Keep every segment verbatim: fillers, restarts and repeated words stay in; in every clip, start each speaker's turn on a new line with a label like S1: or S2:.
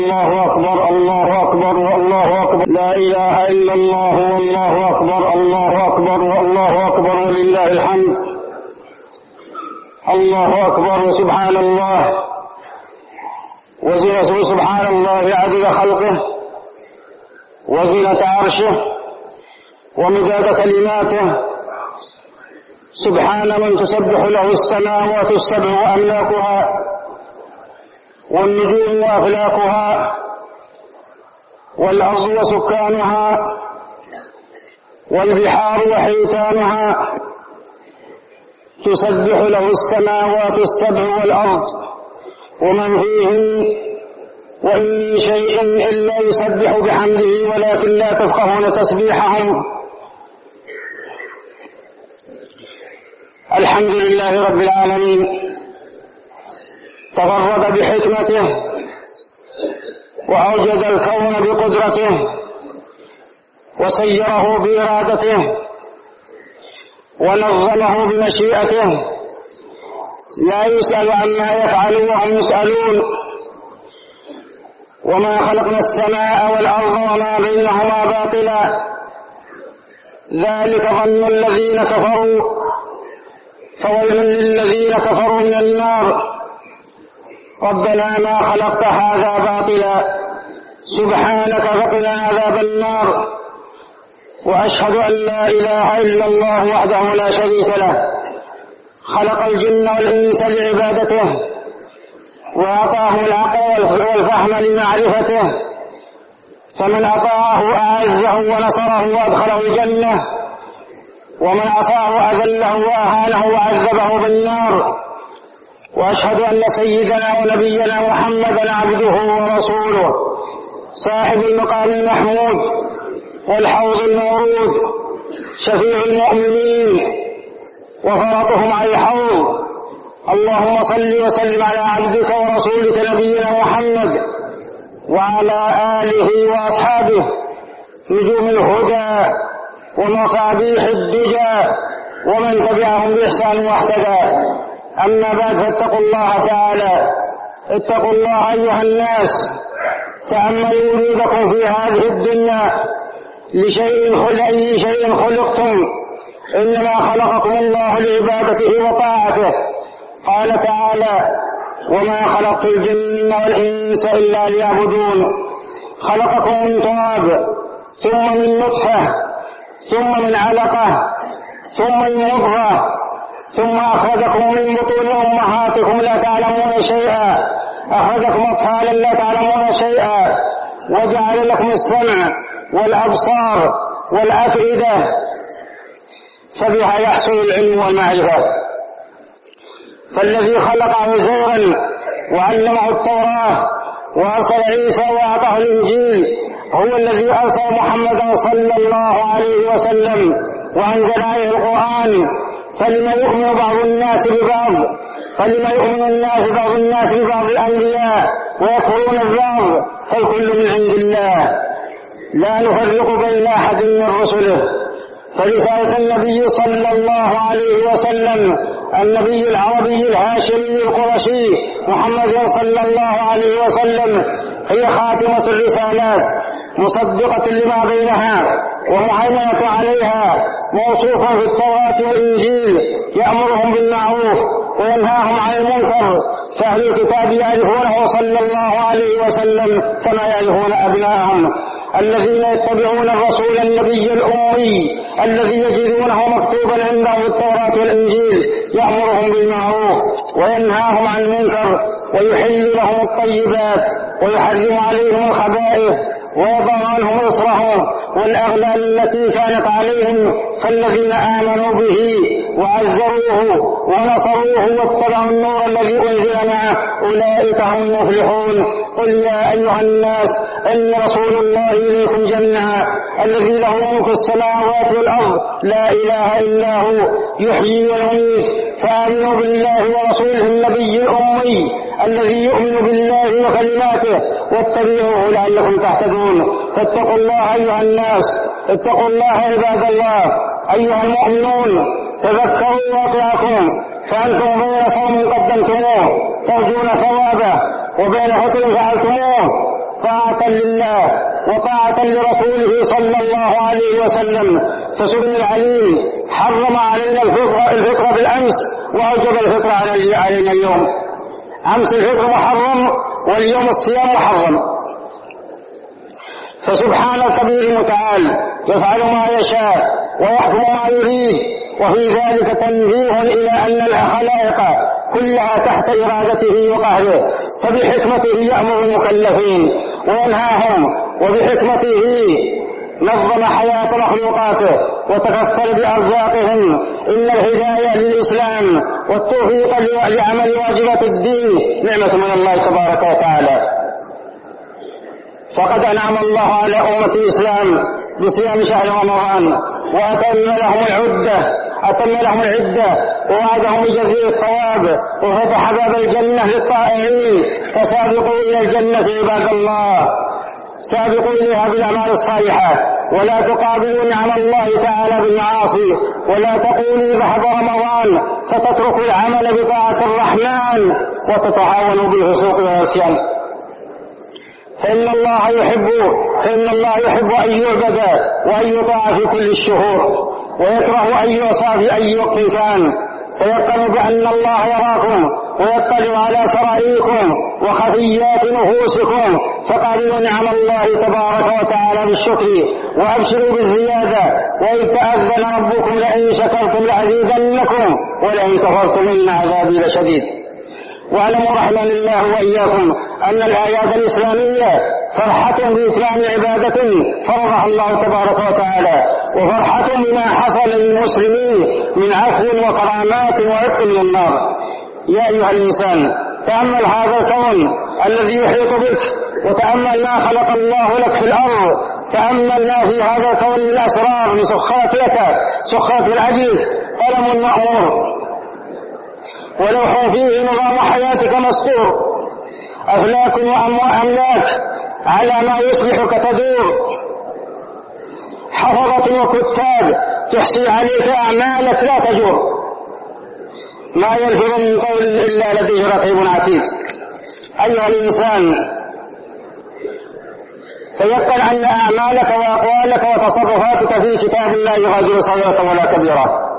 S1: الله أكبر الله أكبر والله أكبر لا إله إلا الله والله أكبر الله أكبر والله أكبر ولله الحمد. الله أكبر وسبحان الله وزنة سبحان الله عدد خلقه وزنة عرشه ومداد كلماته. سبحان من تسبح له السماوات السبع وأملاكها والنجوم وأفلاكها والأرض وسكانها والبحار وحيتانها. تسبح له السماوات السبع والأرض ومن فيهن وإن من شيء إلا يسبح بحمده ولكن لا تفقهون تسبيحهم. الحمد لله رب العالمين تفرد بحكمته وأوجد الكون بقدرته وسيره بإرادته ونظمه بمشيئته. لا يسأل عما يفعل وهم يسألون. وما خلقنا السماء والأرض وما بينهما باطلا ذلك ظن الذين كفروا فويل للذين كفروا من النار. ربنا ما خلقت هذا باطلا سبحانك فقنا عذاب النار. وأشهد أن لا إله إلا الله وحده لا شريك له خلق الجن والإنس لعبادته وأعطاه العقل والفهم لمعرفته. فمن أطاعه أعزه ونصره وأدخله الجنة ومن عصاه أذله وأهانه وعذبه بالنار. وأشهد أن سيدنا ونبينا محمدا عبده ورسوله صاحب المقام المحمود والحوض المورود شفيع المؤمنين وفرطهم على الحوض. اللهم صل وسلم على عبدك ورسولك نبينا محمد وعلى آله وأصحابه نجوم الهدى ومصابيح الدجى ومن تبعهم بإحسان واهتدى. أما بعد فاتقوا الله تعالى. اتقوا الله أيها الناس. تأملوا وجودكم في هذه الدنيا لشيء لأي شيء خلقتم. إنما خلقكم الله لعبادته وطاعته. قال تعالى وما خلقت الجن والإنس إلا ليعبدون. خلقكم من تراب ثم من نطفة ثم من علقة ثم من مضغة ثم أخرجكم من بطون أمهاتكم لا تعلمون شيئا. أخرجكم أطفالا لا تعلمون شيئا وجعل لكم السمع والأبصار والأفئدة فبها يحصل العلم والمعرفة. فالذي خلق عزيرا وعلمه التوراة وأرسل عيسى وأعطاه الإنجيل هو الذي أرسل محمدا صلى الله عليه وسلم وأنزل عليه القرآن. فلما يؤمن بعض الناس ببعض فلما يؤمن الناس بعض الناس ببعض الأنبياء ويكفرون البعض فالكل من عند الله لا نفرق بين أحد من رسله. فرسالة النبي صلى الله عليه وسلم النبي العربي الهاشمي القرشي محمد صلى الله عليه وسلم هي خاتمة الرسالات مصدقة لما بينها ومهيمنة عليها موصوفا في التوراة والإنجيل يأمرهم بالمعروف وينهاهم عن المنكر. فأهل الكتاب يعرفونه صلى الله عليه وسلم كما يعرفون أبناءهم الذين يتبعون الرسول النبي الأمي الذي يجدونه مكتوبا عندهم في التوراة والإنجيل يأمرهم بالمعروف وينهاهم عن المنكر ويحل لهم الطيبات ويحرم عليهم الخبائث ويضع عنهم إصرهم والأغلال التي كانت عليهم. فالذين آمنوا به وعزروه ونصروه واتبعوا النور الذي أنزل معه أولئك هم المفلحون. قل يا أيها الناس إن رسول الله إليكم جميعا الذي له ملك السماوات والأرض لا إله إلا هو يحيي ويميت. فآمنوا بالله ورسوله النبي الأمي الذي يؤمن بالله وكلماته واتبعوه لعلكم تهتدون. فاتقوا الله أيها الناس. اتقوا الله عباد الله. أيها المؤمنون تذكروا واقعكم فأنتم بين صوم قدمتموه ترجون ثوابه وبين فتر فعلتموه طاعة لله وطاعة لرسوله صلى الله عليه وسلم. فسبحان العليم حرم علينا الفطر, الفطر بالأمس وأوجب الفطر علينا اليوم. أمس الفطر محرم واليوم الصيام محرم. فسبحان الكبير المتعال يفعل ما يشاء ويحكم ما يريد، وفي ذلك تنبيه إلى أن الخلائق كلها تحت إرادته وقهره، فبحكمته يأمر المكلفين وينهاهم، وبحكمته نظم حياة مخلوقاته وتكفل بأرزاقهم. إن الهداية للإسلام والتوفيق لعمل واجبات الدين نعمة من الله تبارك وتعالى. فقد أنعم الله على أمة الإسلام بصيام شهر رمضان وأتم لهم العدة أتم لهم العدة ووعدهم بجزيل الثواب وفتح باب الجنة للطائعين. فسابقوا إلى الجنة عباد الله، سابقوا إليها بالأعمال الصالحة، ولا تقابلوا نعم الله تعالى بالمعاصي، ولا تقولوا ذهب رمضان فتتركوا العمل بطاعة الرحمن وتتعاونوا بالفسوق والعصيان. فإن الله يحب فإن الله يحب أن يعبد وأن يطاع في كل الشهور، ويكره أن يعصى في أي وقت كان. تيقنوا بأن الله يراكم ويطلع على سرائركم وخفيات نفوسكم، فقابلوا نعم الله تبارك وتعالى بالشكر وأبشروا بالزيادة. وإذ تأذن ربكم لئن شكرتم لأزيدنكم ولئن كفرتم إن عذابي لشديد. واعلموا رحمني الله وإياكم أن الآيات الإسلامية فرحة بإتمام عبادة فرضها الله تبارك وتعالى، وفرحة بما حصل للمسلمين من عفو وكرامات وعتق من النار. يا أيها الإنسان تأمل هذا الكون الذي يحيط بك، وتأمل ما خلق الله لك في الأرض، تأمل ما في هذا الكون من أسرار، من سخرة لك سخرة العجيز، قلم مأمور، ولوح فيه نظام حياتك مسطور، أفلاك وأملاك على ما يصلحك تدور، حفظة وكتاب تحصي عليك أعمالك لا تجور، ما يلفظ من قول إلا لديه رقيب عتيد. أيها الإنسان تيقن أن أعمالك وأقوالك وتصرفاتك في كتاب لا يغادر صغيرة ولا كبيرة،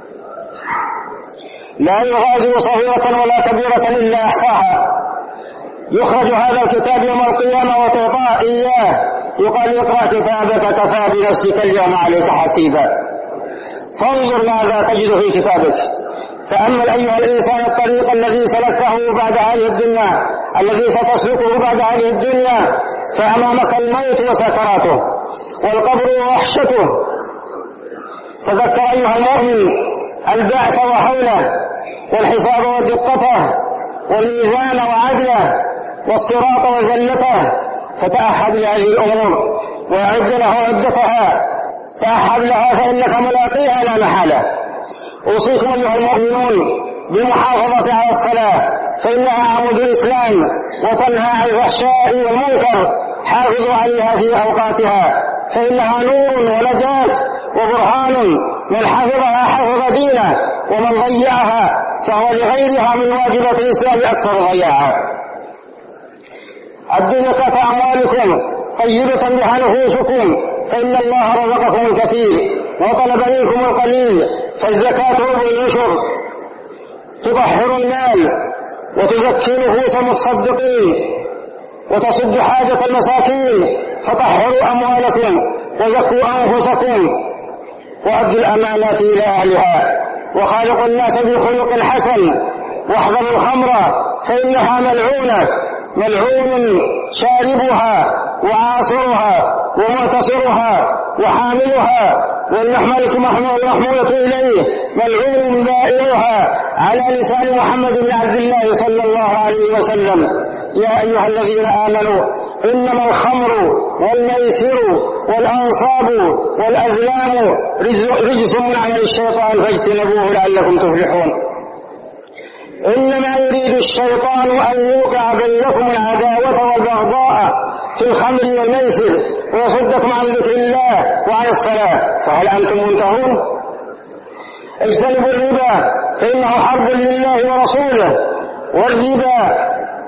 S1: لا يغادر صغيرة ولا كبيرة إلا أحصاها. يخرج هذا الكتاب يوم القيامة وتعطى إياه، يقال اقرأ كتابك كفى بنفسك اليوم عليك حسيبا. فانظر ماذا تجد في كتابك. تأمل أيها الإنسان الطريق الذي سلكته بعد هذه الدنيا، الذي ستسلكه بعد هذه الدنيا، فأمامك الموت وسكراته والقبر ووحشته. تذكر أيها المؤمن البعث وحوله والحساب ودقته والميزان وعدله والصراط وزلته، فتأحب لهذه الأمور وأعد له عدتها، تأحب لها فإنك ملاقيها لا محالة. أوصيكم أيها المؤمنون بالمحافظة على الصلاة، فإنها عمود الإسلام وتنهى عن الفحشاء والمنكر. حافظوا عليها في أوقاتها، فإنها نور ونجاة وبرهان، من حفظها حفظ دينه، ومن ضيعها فهو لغيرها من واجبات الإسلام أكثر ضياعا. أدوا زكاة أموالكم طيبة بها نفوسكم، فإن الله رزقكم الكثير وطلب منكم القليل. فالزكاة ربع العشر تطهر المال وتزكي نفوس المتصدقين وتصد حاجة المساكين، فطهروا أموالكم وزكوا أنفسكم وأدوا الأمانات إلى أهلها، وخالقوا الناس بخلق حسن، واحذروا الخمر فإنها ملعونة، ملعون شاربها وعاصرها ومعتصرها وحاملها والمحملة محمولة إليه، ملعون بائعها، على لسان محمد بن عبد الله صلى الله عليه وسلم. يا أيها الذين آمنوا إنما الخمر والميسر والأنصاب والأزلام رجس من عمل الشيطان فاجتنبوه لعلكم تفلحون. إنما يريد الشيطان أن يوقع بينكم العداوة والبغضاء في الخمر والميسر ويصدكم عن ذكر الله وعن الصلاة، فهل أنتم منتهون؟ اجتنبوا الربا فإنه حرب لله ورسوله، والربا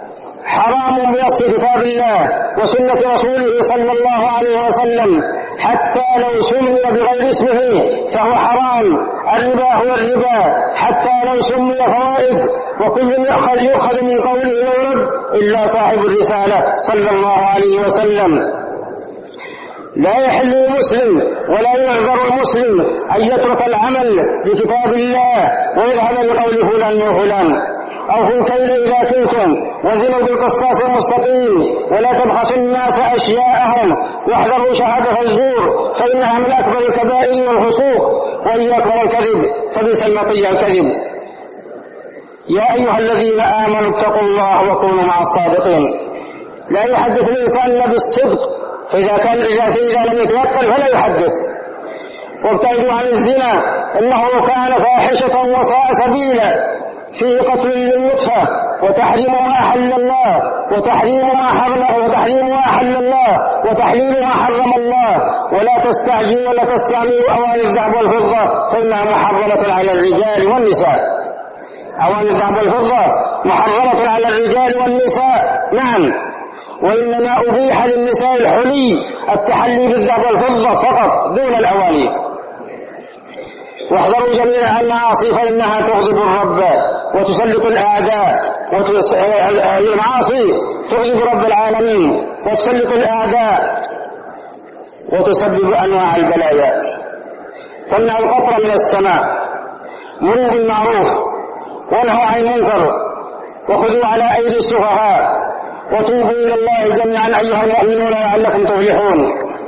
S1: حرام بنص كتاب الله وسنة رسوله صلى الله عليه وسلم، حتى لو سمي بغير اسمه فهو حرام. الربا هو الربا حتى لو سمي فوائد، وكل يؤخذ يؤخذ من قوله ويرد إلا صاحب الرسالة صلى الله عليه وسلم. لا يحل للمسلم ولا يعذر المسلم أن يترك العمل بكتاب الله ويذهب لقول فلان وفلان. أوفوا الكيل إذا كلتم وزنوا بالقسطاس المستقيم ولا تبخسوا الناس أشياءهم واحذروا شهادة الزور فإنها من أكبر الكبائر والفسوق، وإياكم الكذب فبئس المطية الكذب. يا أيها الذين آمنوا اتقوا الله وكونوا مع الصادقين. لا يحدث الإنسان إلا بالصدق، فإذا كان إذا لم يتوكل فلا يحدث. وابتعدوا عن الزنا إنه كان فاحشة وساء سبيلا، فيه قتل للنطفة وتحريم ما أحل الله وتحريم ما حرم وتحريم ما أحل الله وتحليل ما حرم الله. ولا تستعجلوا ولا تستعملوا أواني الذهب والفضة فإنها محرمة على الرجال والنساء. أواني الذهب والفضة محرمة على الرجال والنساء، نعم، وإنما أبيح للنساء الحلي التحلي بالذهب والفضة فقط دون الأواني. واحذروا جميعا المعاصي فإنها تغضب الرب وتسلط الأعداء. المعاصي تغضب رب العالمين وتسلط الأعداء وتسبب أنواع البلايا. تمنع القطر من السماء. مروا بالمعروف وانهوا عن المنكر وخذوا على أيدي السفهاء وتوبوا إلى الله جميعا أيها المؤمنون لعلكم تفلحون.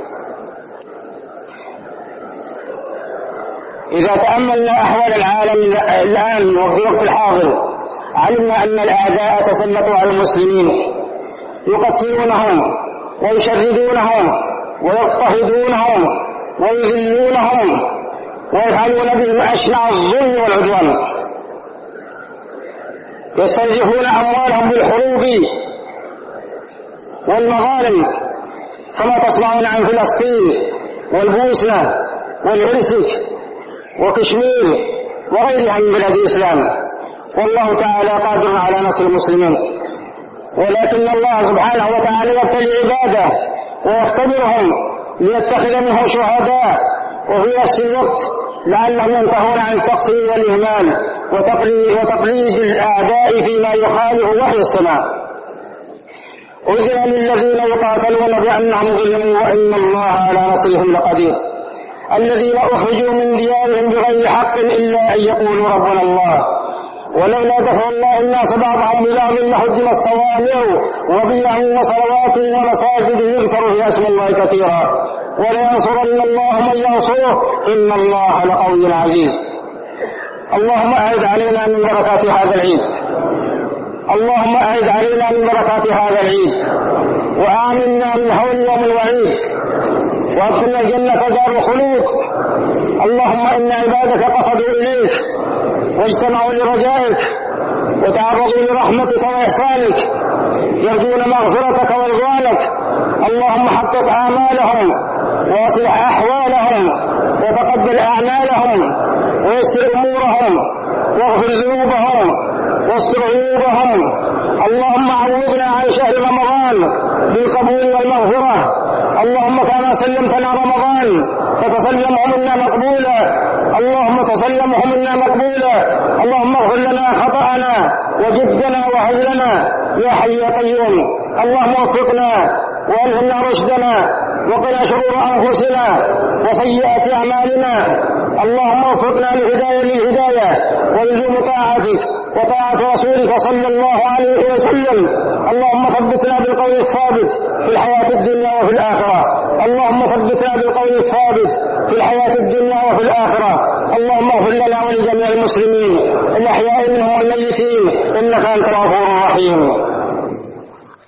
S1: إذا تأملنا أحوال العالم الآن وفي الوقت الحاضر علمنا أن الأعداء تسلطوا على المسلمين يقتلونهم ويشردونهم ويضطهدونهم ويذلونهم ويفعلون بهم أشنع الظلم والعدوان. يستنزفون أموالهم بالحروب والمظالم، كما تسمعون عن فلسطين والبوسنة والهرسك وكشمير وغيرها من بلاد الإسلام. والله تعالى قادر على نصر المسلمين، ولكن الله سبحانه وتعالى يبتلي عباده ويختبرهم ليتخذ منهم شهداء، وفي نفس الوقت لعلهم ينتهون عن التقصير والإهمال وتقليد الأعداء فيما يخالف وحي السماء. أذن للذين يقاتلون بأنهم ظلموا وإن الله على نصرهم لقدير. الذين أخرجوا من ديارهم بغير حق إلا أن يقولوا ربنا الله ولولا دفع الله الناس بعضهم ببعض لهدم الصوامع وبيع وصلوات ومساجد يذكر فيها اسم الله كثيرا ولينصرن الله من ينصره إن الله لقوي عزيز. اللهم أعد علينا من بركات هذا العيد، اللهم أعد علينا من بركات هذا العيد وآمنا من هول يوم الوعيد وادخلنا الجنة دار الخلود. اللهم إن عبادك قصدوا إليك واجتمعوا لرجائك وتعرضوا لرحمتك وإحسانك يرجون مغفرتك ورضوانك. اللهم حقق آمالهم واصلح أحوالهم وتقبل أعمالهم ويسر أمورهم واغفر ذنوبهم واستر عيوبهم. اللهم عوضنا عن شهر رمضان بالقبول والمغفرة. اللهم كما سلمتنا رمضان فتسلمه منا مقبولا، اللهم تسلمه منا مقبولا. اللهم اغفر لنا خطأنا وجدنا وهزلنا يا حي يا قيوم. اللهم وفقنا والهمنا رشدنا وقنا شرور أنفسنا وسيئات أعمالنا. اللهم وفقنا للهداية للهداية ولزوم طاعتك وطاعة رسولك صلى الله عليه وسلم. اللهم ثبتنا بالقول الثابت في الحياة الدنيا وفي الآخرة. اللهم ثبتنا بالقول الثابت في الحياة الدنيا وفي الآخرة. اللهم اغفر لنا ولجميع المسلمين الأحياء منهم والميتين إنك أنت الغفور الرحيم.